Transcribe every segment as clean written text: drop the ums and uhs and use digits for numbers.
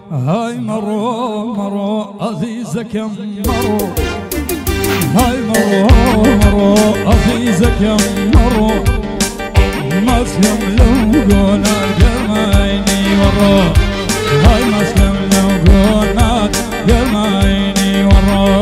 هاي مرو مرو عزيزك يا مرو، هاي مرو مرو عزيزك يا مرو، مسكم لو قونا قرميني ورو، هاي مسكم لو قونا قرميني ورو.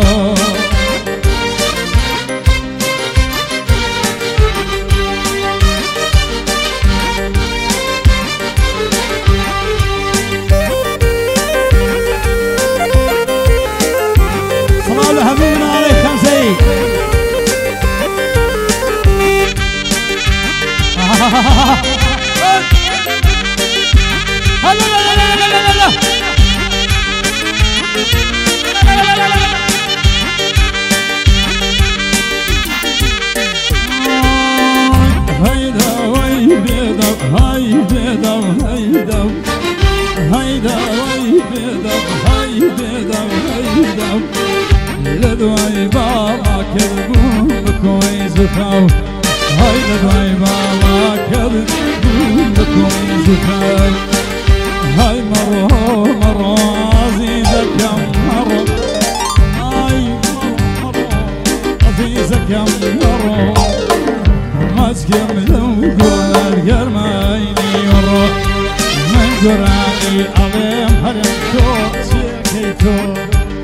لدواي بابا كذبون بكويس وخاو، هاي لدواي بابا كذبون بكويس وخاو، هاي مرو مرو عزيزك يا مرو، هاي مرو عزيزك يا مرو، مسكم لو قول القرميني ورو، من قراني أغيم هرم كور شيكيتو.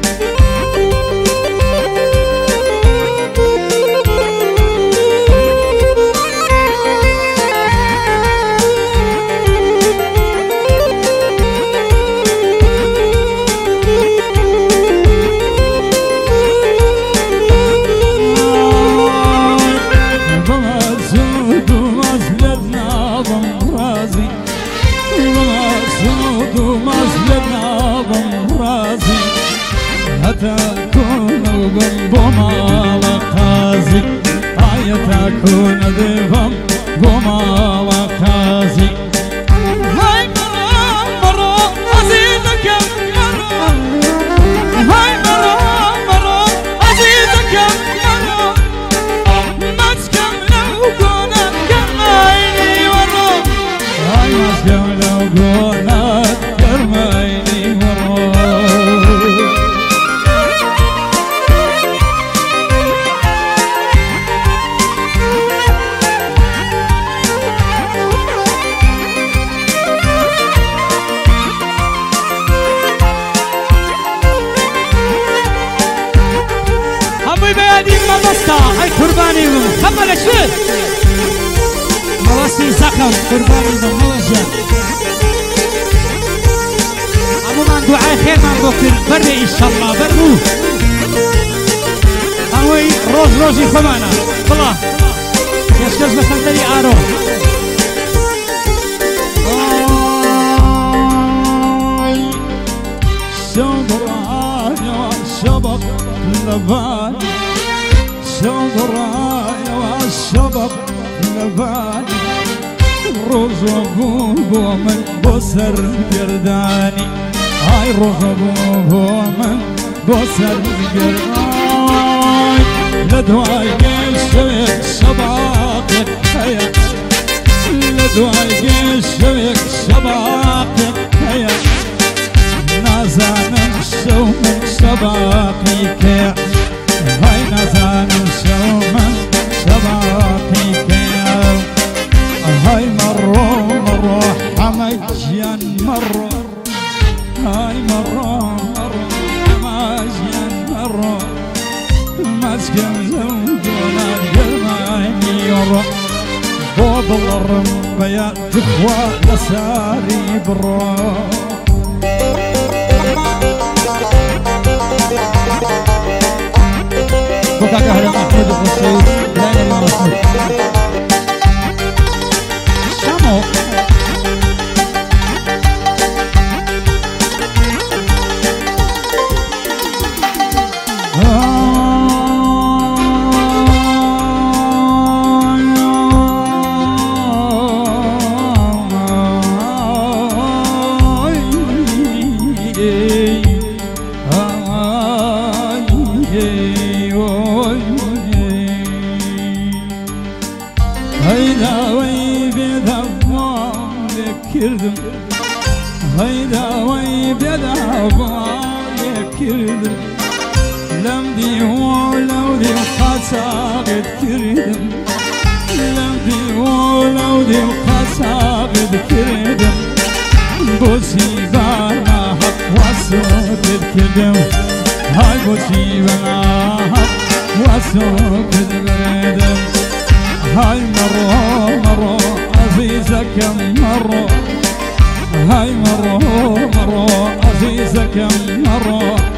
تكون بمال قازي، هاي تكون ذبم بمال قازي، هاي مرو مرو عزيزك يا مرو، هاي مرو مرو عزيزك يا مرو، مسكم لو قونا قرميني ورو، هاي مسكم لو قونا قرميني ورو. هاي قرباني خمالك شوي مواسي زخم قرباني موجه عموما دعاء خير من بكر بري ان شاء الله برو هاوي روز روزي خمانا والله يشكز بخندري آرو شبراني والشبق لباني، شبرايا والشبق لباني، روز وابوبو من بسر قرداني، هاي روز وابوبو من بسر قرداني، لدواي قشوك شباقك هيا، لدواي قشوك شباقك هيا، نازان الشو من شباقك هيا، هاي نزان الشومة شباقيك، هاي مرو مرو حمجيان مرو، هاي مرو مرو حمجيان مرو، مسكن لو دونا القرميني يورو، بود الرمبيات تخوى لساري برو. بكاك أهلا محمود الخصيص لا لا محمود شامو هيدا وي بيدا كردم لم دي ولو دي وقاساقد كردم لم دي ولو دي وقاساقد كردم بوسي بانا حق واسوقد كردم هاي بوسي بانا حق واسوقد كردم هاي مرة عزيزك مرة هاي مرة عزيزك مرة